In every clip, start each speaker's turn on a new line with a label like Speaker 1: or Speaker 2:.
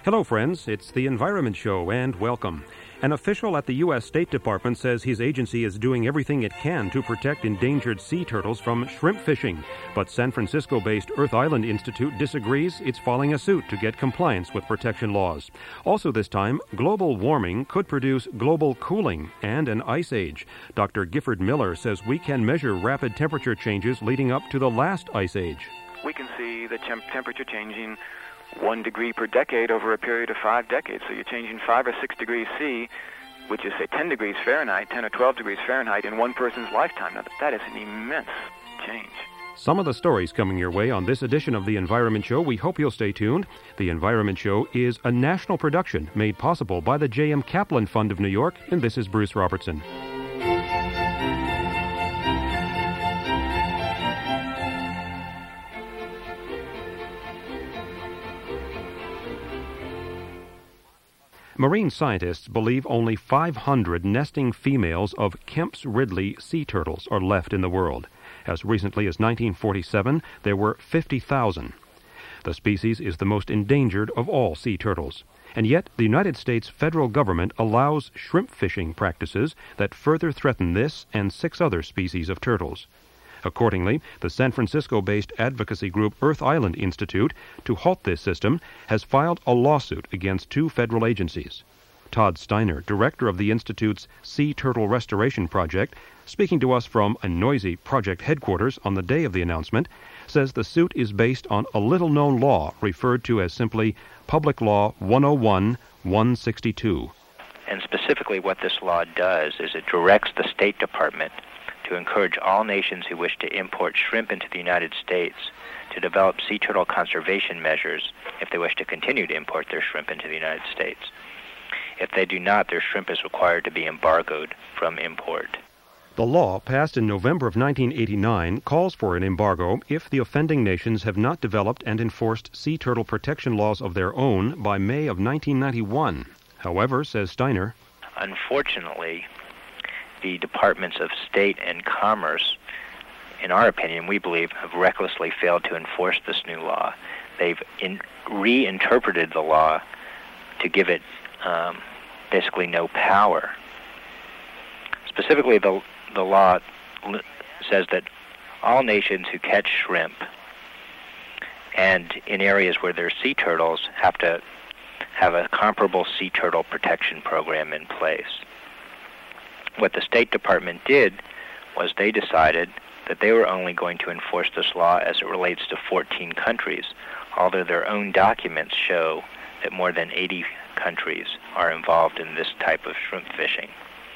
Speaker 1: Hello, friends. It's the Environment Show, and welcome. An official at the U.S. State Department says his agency is doing everything it can to protect endangered sea turtles from shrimp fishing. But San Francisco-based Earth Island Institute disagrees. It's filing a suit to get compliance with protection laws. Also this time, global warming could produce global cooling and an ice age. Dr. Gifford Miller says we can measure rapid temperature changes leading up to the last ice age.
Speaker 2: We can see the temperature changing 1 degree per decade over a period of 5 decades. So you're changing 5 or 6 degrees C, which is, say, 10 degrees Fahrenheit, 10 or 12 degrees Fahrenheit in one person's lifetime. Now, that is an immense change.
Speaker 1: Some of the stories coming your way on this edition of The Environment Show. We hope you'll stay tuned. The Environment Show is a national production made possible by the J.M. Kaplan Fund of New York, and this is Bruce Robertson. Marine scientists believe only 500 nesting females of Kemp's Ridley sea turtles are left in the world. As recently as 1947, there were 50,000. The species is the most endangered of all sea turtles. And yet, the United States federal government allows shrimp fishing practices that further threaten this and 6 other species of turtles. Accordingly, the San Francisco-based advocacy group Earth Island Institute, to halt this system, has filed a lawsuit against 2 federal agencies. Todd Steiner, director of the Institute's Sea Turtle Restoration Project, speaking to us from a noisy project headquarters on the day of the announcement, says the suit is based on a little-known law referred to as simply Public Law 101-162.
Speaker 3: And specifically what this law does is it directs the State Department to encourage all nations who wish to import shrimp into the United States to develop sea turtle conservation measures if they wish to continue to import their shrimp into the United States. If they do not, their shrimp is required to be embargoed from import.
Speaker 1: The law, passed in November of 1989, calls for an embargo if the offending nations have not developed and enforced sea turtle protection laws of their own by May of 1991. However, says Steiner,
Speaker 3: unfortunately, the Departments of State and Commerce, in our opinion, we believe, have recklessly failed to enforce this new law. They've reinterpreted the law to give it basically no power. Specifically, the law says that all nations who catch shrimp and in areas where there are sea turtles have to have a comparable sea turtle protection program in place. What the State Department did was they decided that they were only going to enforce this law as it relates to 14 countries, although their own documents show that more than 80 countries are involved in this type of shrimp fishing.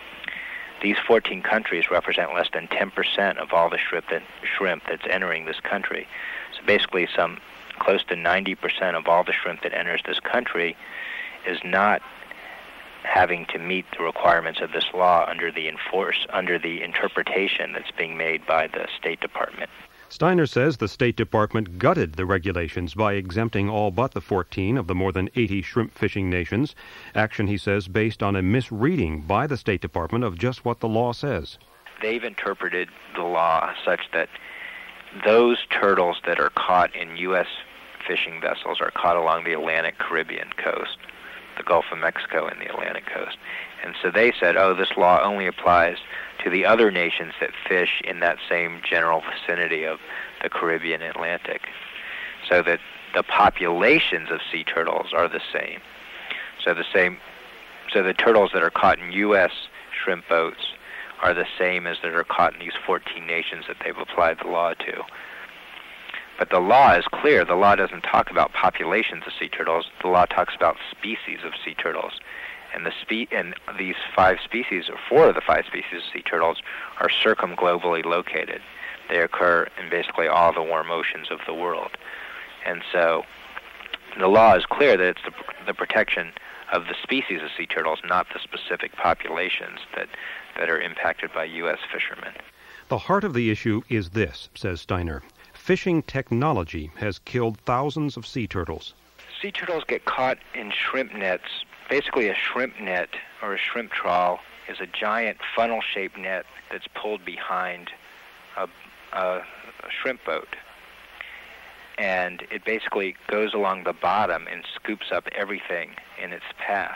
Speaker 3: These 14 countries represent less than 10% of all the shrimp that's entering this country. So basically some close to 90% of all the shrimp that enters this country is not having to meet the requirements of this law under the interpretation that's being made by the State Department.
Speaker 1: Steiner says the State Department gutted the regulations by exempting all but the 14 of the more than 80 shrimp fishing nations. Action, he says, based on a misreading by the State Department of just what the law says.
Speaker 3: They've interpreted the law such that those turtles that are caught in U.S. fishing vessels are caught along the Atlantic Caribbean coast, the Gulf of Mexico and the Atlantic coast. And so they said, this law only applies to the other nations that fish in that same general vicinity of the Caribbean and Atlantic, so that the populations of sea turtles are the same. So the turtles that are caught in U.S. shrimp boats are the same as that are caught in these 14 nations that they've applied the law to. But the law is clear. The law doesn't talk about populations of sea turtles. The law talks about species of sea turtles. And these 5 species, or 4 of the 5 species of sea turtles, are circumglobally located. They occur in basically all the warm oceans of the world. And so the law is clear that it's the protection of the species of sea turtles, not the specific populations that are impacted by U.S. fishermen.
Speaker 1: The heart of the issue is this, says Steiner. Fishing technology has killed thousands of sea turtles.
Speaker 3: Sea turtles get caught in shrimp nets. Basically, a shrimp net or a shrimp trawl is a giant funnel-shaped net that's pulled behind a shrimp boat. and it basically goes along the bottom and scoops up everything in its path.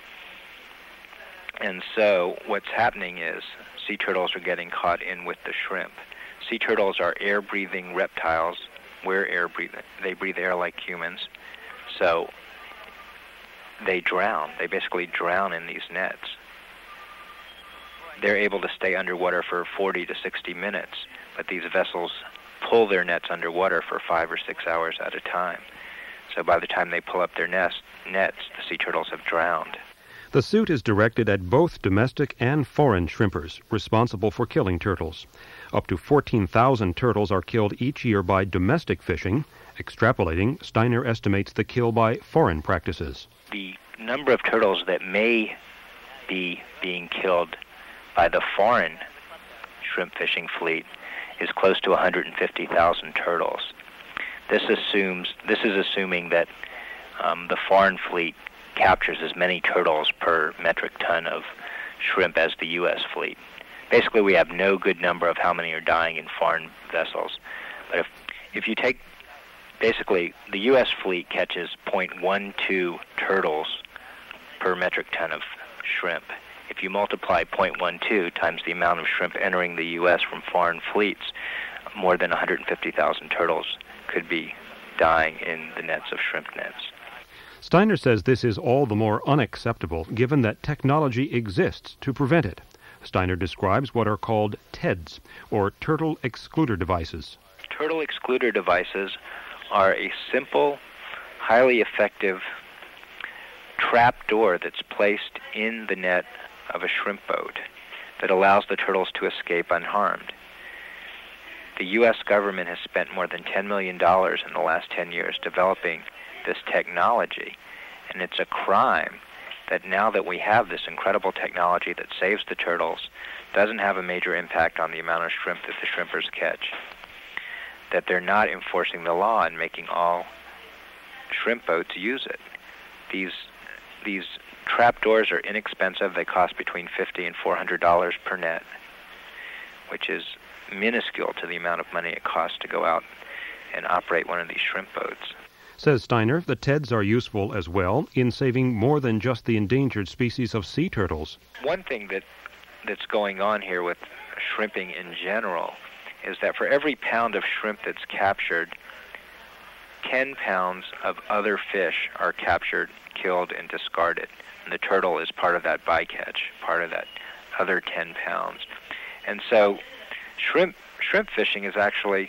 Speaker 3: And so what's happening is sea turtles are getting caught in with the shrimp. Sea turtles are air-breathing reptiles. We're air-breathing. They breathe air like humans. So they drown. They basically drown in these nets. They're able to stay underwater for 40 to 60 minutes, but these vessels pull their nets underwater for 5 or 6 hours at a time. So by the time they pull up their nets, the sea turtles have drowned.
Speaker 1: The suit is directed at both domestic and foreign shrimpers responsible for killing turtles. Up to 14,000 turtles are killed each year by domestic fishing. Extrapolating, Steiner estimates the kill by foreign practices.
Speaker 3: The number of turtles that may be being killed by the foreign shrimp fishing fleet is close to 150,000 turtles. This is assuming that the foreign fleet captures as many turtles per metric ton of shrimp as the U.S. fleet. Basically, we have no good number of how many are dying in foreign vessels. But if you take, basically, the U.S. fleet catches 0.12 turtles per metric ton of shrimp. If you multiply 0.12 times the amount of shrimp entering the U.S. from foreign fleets, more than 150,000 turtles could be dying in the nets of shrimp nets.
Speaker 1: Steiner says this is all the more unacceptable given that technology exists to prevent it. Steiner describes what are called TEDs, or turtle excluder devices.
Speaker 3: Turtle excluder devices are a simple, highly effective trap door that's placed in the net of a shrimp boat that allows the turtles to escape unharmed. The U.S. government has spent more than $10 million in the last 10 years developing this technology, and it's a crime that now that we have this incredible technology that saves the turtles, doesn't have a major impact on the amount of shrimp that the shrimpers catch, that they're not enforcing the law and making all shrimp boats use it. These trap doors are inexpensive. They cost between $50 and $400 per net, which is minuscule to the amount of money it costs to go out and operate one of these shrimp boats.
Speaker 1: Says Steiner, the TEDs are useful as well in saving more than just the endangered species of sea turtles.
Speaker 3: One thing that's going on here with shrimping in general is that for every pound of shrimp that's captured, 10 pounds of other fish are captured, killed, and discarded. And the turtle is part of that bycatch, part of that other 10 pounds. And so shrimp fishing is actually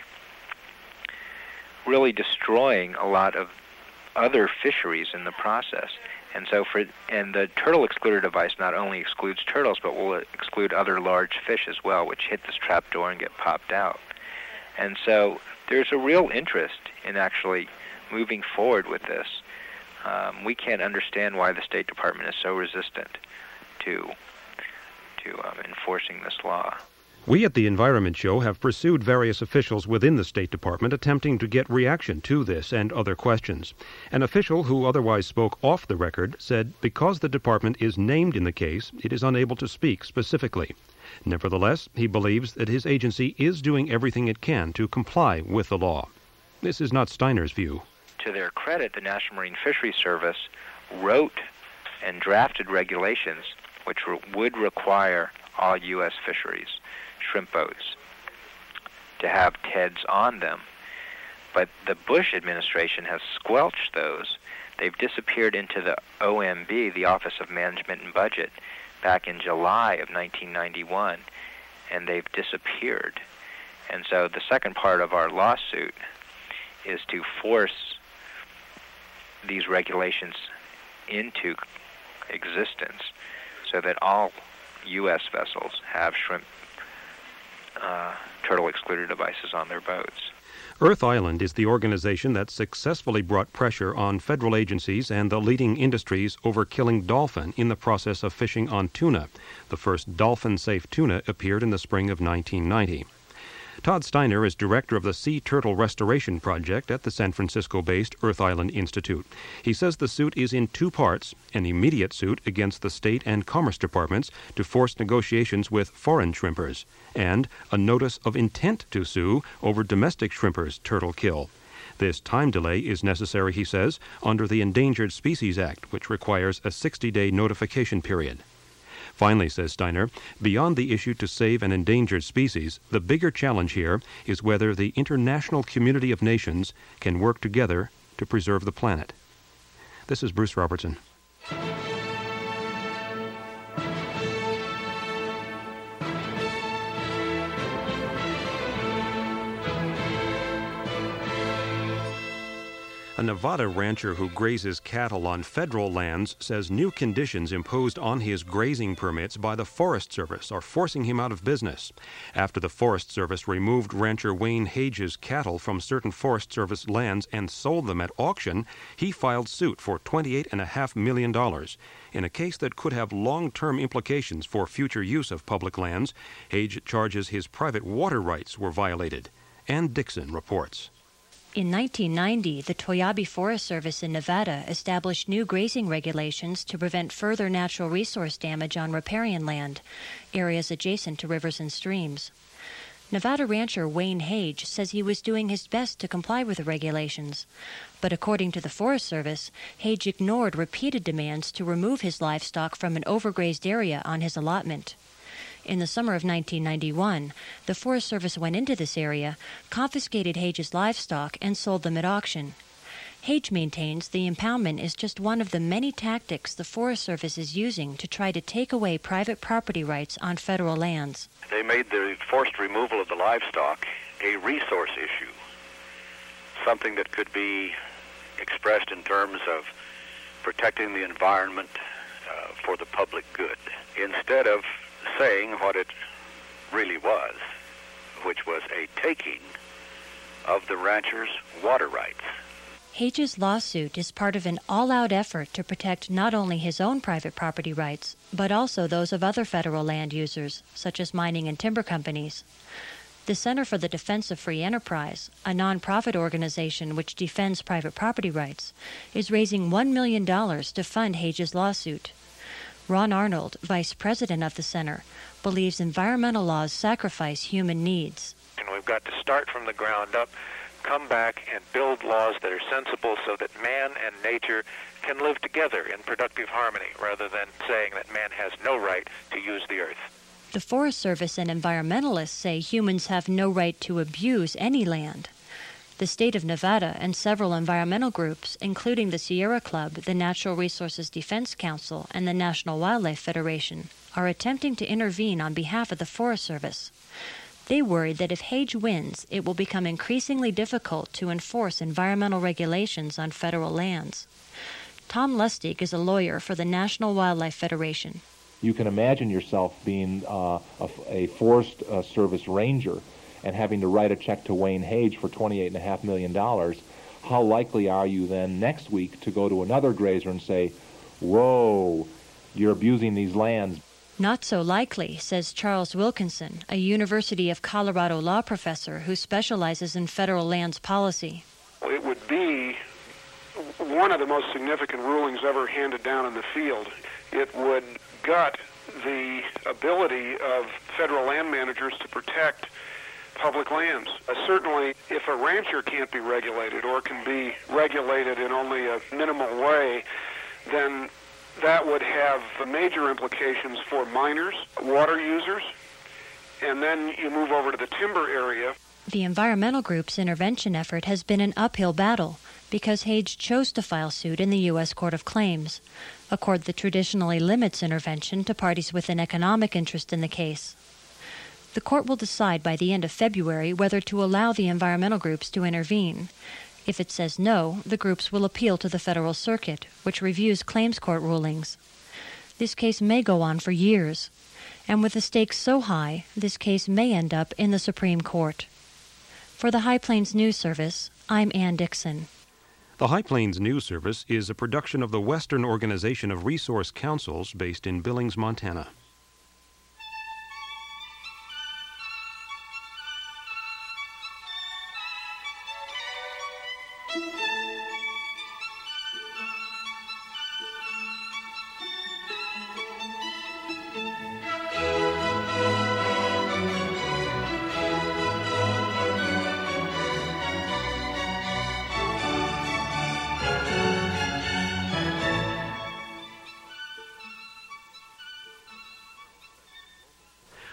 Speaker 3: really destroying a lot of other fisheries in the process. And so the turtle excluder device not only excludes turtles, but will exclude other large fish as well, which hit this trap door and get popped out. And so there's a real interest in actually moving forward with this. We can't understand why the State Department is so resistant to enforcing this law.
Speaker 1: We at the Environment Show have pursued various officials within the State Department attempting to get reaction to this and other questions. An official who otherwise spoke off the record said because the department is named in the case, it is unable to speak specifically. Nevertheless, he believes that his agency is doing everything it can to comply with the law. This is not Steiner's view.
Speaker 3: To their credit, the National Marine Fisheries Service wrote and drafted regulations which would require all U.S. fisheries, shrimp boats, to have TEDs on them. But the Bush administration has squelched those. They've disappeared into the OMB, the Office of Management and Budget, back in July of 1991, and they've disappeared. And so the second part of our lawsuit is to force these regulations into existence so that all U.S. vessels have shrimp turtle excluder devices on their boats.
Speaker 1: Earth Island is the organization that successfully brought pressure on federal agencies and the leading industries over killing dolphin in the process of fishing on tuna. The first dolphin-safe tuna appeared in the spring of 1990. Todd Steiner is director of the Sea Turtle Restoration Project at the San Francisco-based Earth Island Institute. He says the suit is in two parts, an immediate suit against the state and commerce departments to force negotiations with foreign shrimpers, and a notice of intent to sue over domestic shrimpers' turtle kill. This time delay is necessary, he says, under the Endangered Species Act, which requires a 60-day notification period. Finally, says Steiner, beyond the issue to save an endangered species, the bigger challenge here is whether the international community of nations can work together to preserve the planet. This is Bruce Robertson. A Nevada rancher who grazes cattle on federal lands says new conditions imposed on his grazing permits by the Forest Service are forcing him out of business. After the Forest Service removed rancher Wayne Hage's cattle from certain Forest Service lands and sold them at auction, he filed suit for $28.5 million. In a case that could have long-term implications for future use of public lands, Hage charges his private water rights were violated. Ann Dixon reports.
Speaker 4: In 1990, the Toyabe Forest Service in Nevada established new grazing regulations to prevent further natural resource damage on riparian land, areas adjacent to rivers and streams. Nevada rancher Wayne Hage says he was doing his best to comply with the regulations. But according to the Forest Service, Hage ignored repeated demands to remove his livestock from an overgrazed area on his allotment. In the summer of 1991, the Forest Service went into this area, confiscated Hage's livestock, and sold them at auction. Hage maintains the impoundment is just one of the many tactics the Forest Service is using to try to take away private property rights on federal lands.
Speaker 5: They made the forced removal of the livestock a resource issue, something that could be expressed in terms of protecting the environment for the public good, instead of saying what it really was, which was a taking of the rancher's water rights.
Speaker 4: Hage's lawsuit is part of an all-out effort to protect not only his own private property rights, but also those of other federal land users, such as mining and timber companies. The Center for the Defense of Free Enterprise, a nonprofit organization which defends private property rights, is raising $1 million to fund Hage's lawsuit. Ron Arnold, vice president of the center, believes environmental laws sacrifice human needs.
Speaker 6: And we've got to start from the ground up, come back and build laws that are sensible so that man and nature can live together in productive harmony, rather than saying that man has no right to use the earth.
Speaker 4: The Forest Service and environmentalists say humans have no right to abuse any land. The state of Nevada and several environmental groups, including the Sierra Club, the Natural Resources Defense Council, and the National Wildlife Federation, are attempting to intervene on behalf of the Forest Service. They worry that if Hage wins, it will become increasingly difficult to enforce environmental regulations on federal lands. Tom Lustig is a lawyer for the National Wildlife Federation.
Speaker 7: You can imagine yourself being a Forest Service ranger and having to write a check to Wayne Hage for $28.5 million, how likely are you then next week to go to another grazer and say, whoa, you're abusing these lands?
Speaker 4: Not so likely, says Charles Wilkinson, a University of Colorado law professor who specializes in federal lands policy.
Speaker 8: It would be one of the most significant rulings ever handed down in the field. It would gut the ability of federal land managers to protect public lands. Certainly, if a rancher can't be regulated or can be regulated in only a minimal way, then that would have major implications for miners, water users, and then you move over to the timber area.
Speaker 4: The environmental group's intervention effort has been an uphill battle because Hage chose to file suit in the U.S. Court of Claims, a court that traditionally limits intervention to parties with an economic interest in the case. The court will decide by the end of February whether to allow the environmental groups to intervene. If it says no, the groups will appeal to the Federal Circuit, which reviews claims court rulings. This case may go on for years, and with the stakes so high, this case may end up in the Supreme Court. For the High Plains News Service, I'm Ann Dixon.
Speaker 1: The High Plains News Service is a production of the Western Organization of Resource Councils based in Billings, Montana.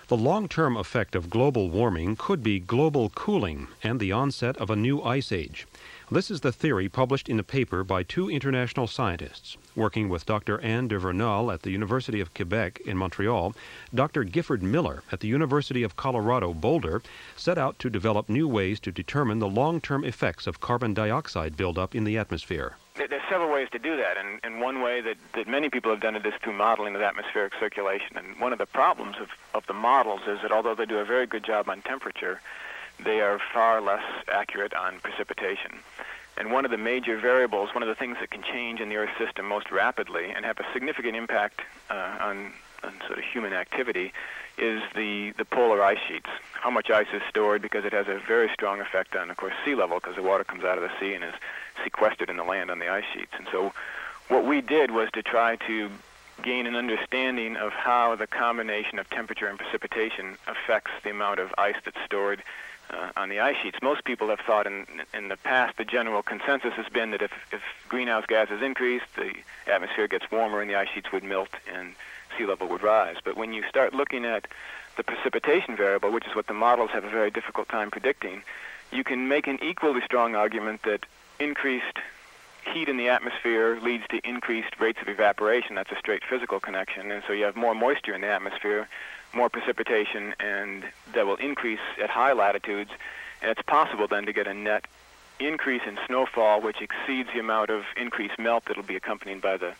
Speaker 1: The long-term effect of global warming could be global cooling and the onset of a new ice age. This is the theory published in a paper by two international scientists. Working with Dr. Anne de Vernal at the University of Quebec in Montreal, Dr. Gifford Miller at the University of Colorado Boulder set out to develop new ways to determine the long-term effects of carbon dioxide buildup in the atmosphere.
Speaker 2: There's several ways to do that, and one way that many people have done it is through modeling of atmospheric circulation. And one of the problems of the models is that although they do a very good job on temperature, they are far less accurate on precipitation. And one of the major variables, one of the things that can change in the Earth system most rapidly and have a significant impact on sort of human activity is the polar ice sheets. How much ice is stored, because it has a very strong effect on, of course, sea level, because the water comes out of the sea and is sequestered in the land on the ice sheets. And so what we did was to try to gain an understanding of how the combination of temperature and precipitation affects the amount of ice that's stored on the ice sheets. Most people have thought in the past, the general consensus has been that if greenhouse gases increase, the atmosphere gets warmer and the ice sheets would melt and sea level would rise. But when you start looking at the precipitation variable, which is what the models have a very difficult time predicting, you can make an equally strong argument that increased heat in the atmosphere leads to increased rates of evaporation. That's a straight physical connection. And so you have more moisture in the atmosphere, more precipitation, and that will increase at high latitudes. And it's possible then to get a net increase in snowfall, which exceeds the amount of increased melt that will be accompanied by the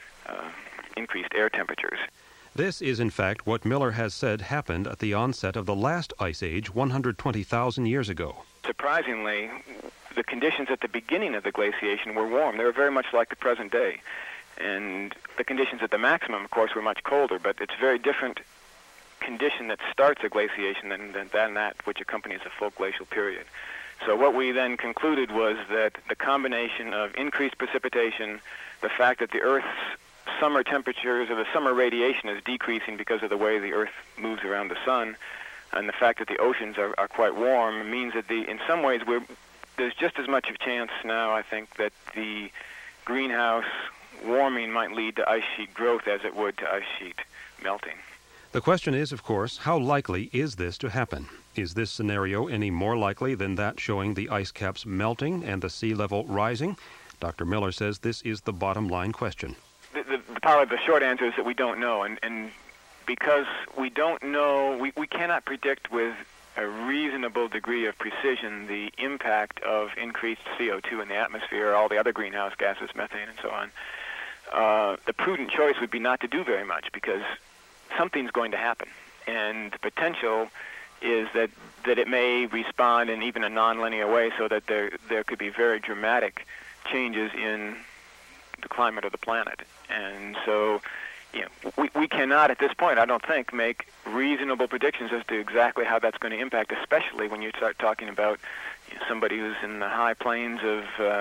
Speaker 2: increased air temperatures.
Speaker 1: This is, in fact, what Miller has said happened at the onset of the last ice age 120,000 years ago.
Speaker 2: Surprisingly, the conditions at the beginning of the glaciation were warm. They were very much like the present day. And the conditions at the maximum, of course, were much colder, but it's a very different condition that starts a glaciation than that which accompanies a full glacial period. So what we then concluded was that the combination of increased precipitation, the fact that the Earth's summer temperatures or the summer radiation is decreasing because of the way the Earth moves around the sun, and the fact that the oceans are quite warm means that in some ways there's just as much of a chance now, I think, that the greenhouse warming might lead to ice sheet growth as it would to ice sheet melting.
Speaker 1: The question is, of course, how likely is this to happen? Is this scenario any more likely than that showing the ice caps melting and the sea level rising? Dr. Miller says this is the bottom line question.
Speaker 2: The short answer is that we don't know, and because we don't know, we cannot predict with a reasonable degree of precision the impact of increased CO2 in the atmosphere, all the other greenhouse gases, methane and so on. The prudent choice would be not to do very much, because something's going to happen, and the potential is that it may respond in even a nonlinear way, so that there could be very dramatic changes in the climate of the planet. And so, we cannot at this point, I don't think, make reasonable predictions as to exactly how that's going to impact, especially when you start talking about somebody who's in the high plains of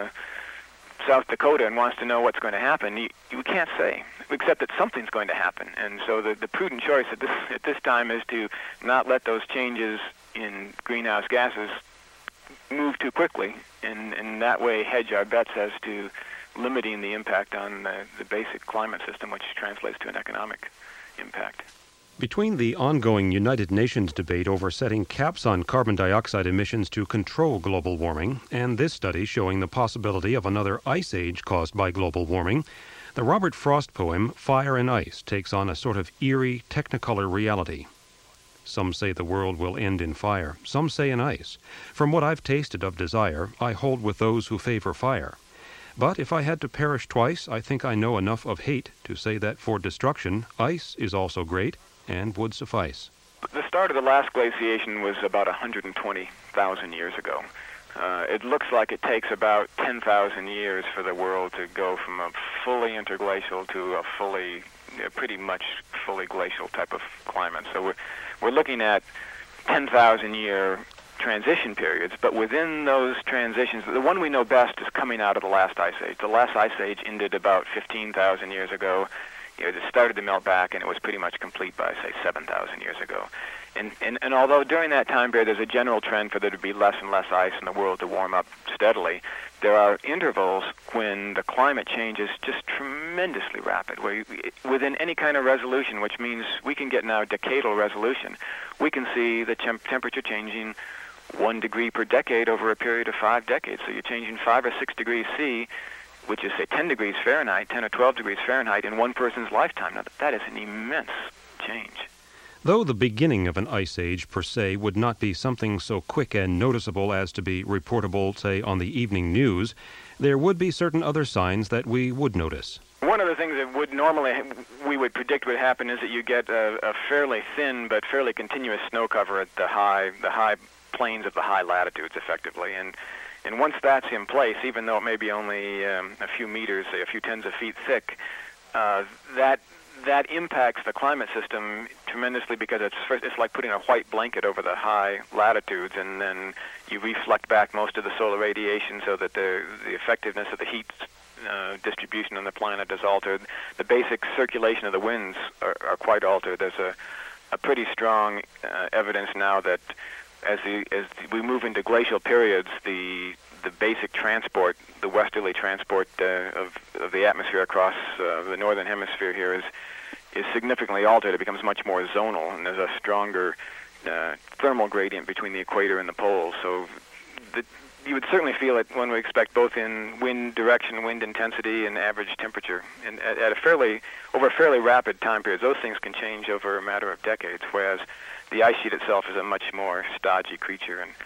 Speaker 2: South Dakota and wants to know what's going to happen. You can't say, except that something's going to happen. And so the prudent choice at this time is to not let those changes in greenhouse gases move too quickly, and that way hedge our bets as to limiting the impact on the basic climate system, which translates to an economic impact.
Speaker 1: Between the ongoing United Nations debate over setting caps on carbon dioxide emissions to control global warming and this study showing the possibility of another ice age caused by global warming, the Robert Frost poem Fire and Ice takes on a sort of eerie technicolor reality. Some say the world will end in fire, some say in ice. From what I've tasted of desire, I hold with those who favor fire. But if I had to perish twice, I think I know enough of hate to say that for destruction, ice is also great and would suffice.
Speaker 2: The start of the last glaciation was about 120,000 years ago. It looks like it takes about 10,000 years for the world to go from a fully interglacial to a pretty much fully glacial type of climate. So we're looking at 10,000-year transition periods, but within those transitions, the one we know best is coming out of the last ice age. The last ice age ended about 15,000 years ago. It started to melt back, and it was pretty much complete by, say, 7,000 years ago. And although during that time period there's a general trend for there to be less and less ice in the world to warm up steadily, there are intervals when the climate changes just tremendously tremendously rapid, where within any kind of resolution, which means we can get now decadal resolution, we can see the temperature changing 1 degree per decade over a period of 5 decades. So you're changing 5 or 6 degrees C, which is, say, 10 degrees Fahrenheit, 10 or 12 degrees Fahrenheit in one person's lifetime. Now, that is an immense change.
Speaker 1: Though the beginning of an ice age per se would not be something so quick and noticeable as to be reportable, say, on the evening news, there would be certain other signs that we would notice.
Speaker 2: One of the things that we would predict would happen is that you get a fairly thin but fairly continuous snow cover at the high plains of the high latitudes, effectively. And once that's in place, even though it may be only a few meters, say a few tens of feet thick, that impacts the climate system tremendously, because it's like putting a white blanket over the high latitudes, and then you reflect back most of the solar radiation so that the effectiveness of the heat distribution on the planet is altered. The basic circulation of the winds are quite altered. There's a pretty strong evidence now that as we move into glacial periods, the basic transport, the westerly transport of the atmosphere across the northern hemisphere here is significantly altered. It becomes much more zonal, and there's a stronger thermal gradient between the equator and the poles. So you would certainly feel it when we expect both in wind direction, wind intensity, and average temperature. And over a fairly rapid time period, those things can change over a matter of decades, whereas the ice sheet itself is a much more stodgy creature, and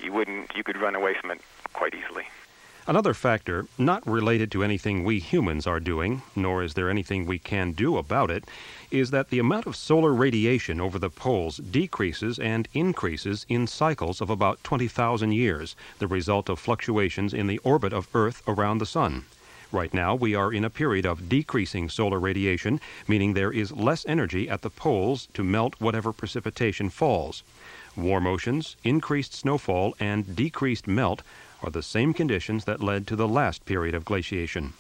Speaker 2: you could run away from it quite easily.
Speaker 1: Another factor, not related to anything we humans are doing, nor is there anything we can do about it, is that the amount of solar radiation over the poles decreases and increases in cycles of about 20,000 years, the result of fluctuations in the orbit of Earth around the Sun. Right now, we are in a period of decreasing solar radiation, meaning there is less energy at the poles to melt whatever precipitation falls. Warm oceans, increased snowfall, and decreased melt are the same conditions that led to the last period of glaciation.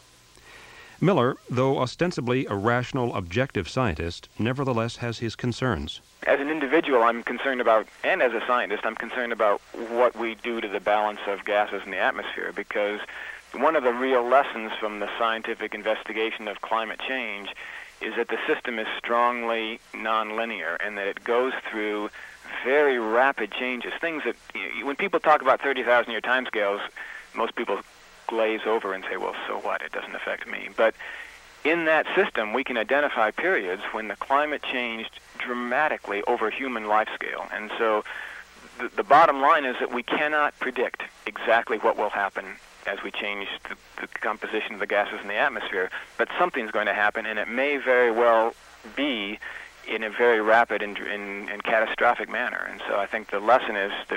Speaker 1: Miller, though ostensibly a rational, objective scientist, nevertheless has his concerns.
Speaker 2: As an individual, I'm concerned about, and as a scientist, I'm concerned about what we do to the balance of gases in the atmosphere, because one of the real lessons from the scientific investigation of climate change is that the system is strongly nonlinear, and that it goes through very rapid changes. Things that, when people talk about 30,000-year timescales, most people glaze over and say, well, so what? It doesn't affect me. But in that system, we can identify periods when the climate changed dramatically over human life scale. And so the bottom line is that we cannot predict exactly what will happen as we change the composition of the gases in the atmosphere, but something's going to happen, and it may very well be in a very rapid and catastrophic manner. And so I think the lesson is that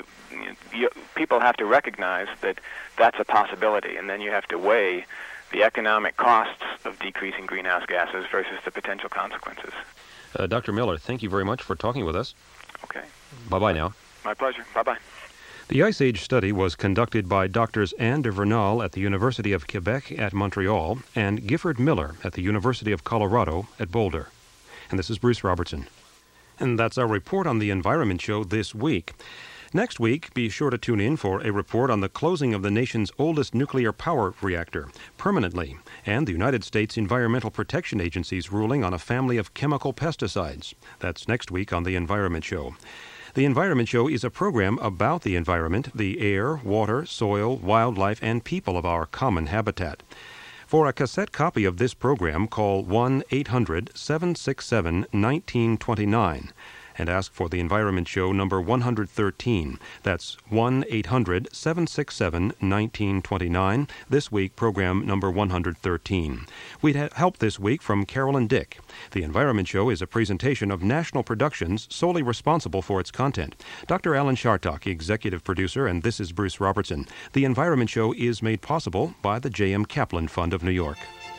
Speaker 2: people have to recognize that that's a possibility, and then you have to weigh the economic costs of decreasing greenhouse gases versus the potential consequences.
Speaker 1: Dr. Miller, thank you very much for talking with us.
Speaker 2: Okay.
Speaker 1: Bye-bye now.
Speaker 2: My pleasure. Bye-bye.
Speaker 1: The Ice Age study was conducted by Drs. Anne de Vernal at the University of Quebec at Montreal and Gifford Miller at the University of Colorado at Boulder. And this is Bruce Robertson. And that's our report on the Environment Show this week. Next week, be sure to tune in for a report on the closing of the nation's oldest nuclear power reactor permanently, and the United States Environmental Protection Agency's ruling on a family of chemical pesticides. That's next week on the Environment Show. The Environment Show is a program about the environment, the air, water, soil, wildlife, and people of our common habitat. For a cassette copy of this program, call 1-800-767-1929 and ask for the Environment Show number 113. That's 1-800-767-1929. This week, program number 113. We'd help this week from Carolyn Dick. The Environment Show is a presentation of National Productions solely responsible for its content. Dr. Alan Chartock, executive producer, and this is Bruce Robertson. The Environment Show is made possible by the J.M. Kaplan Fund of New York.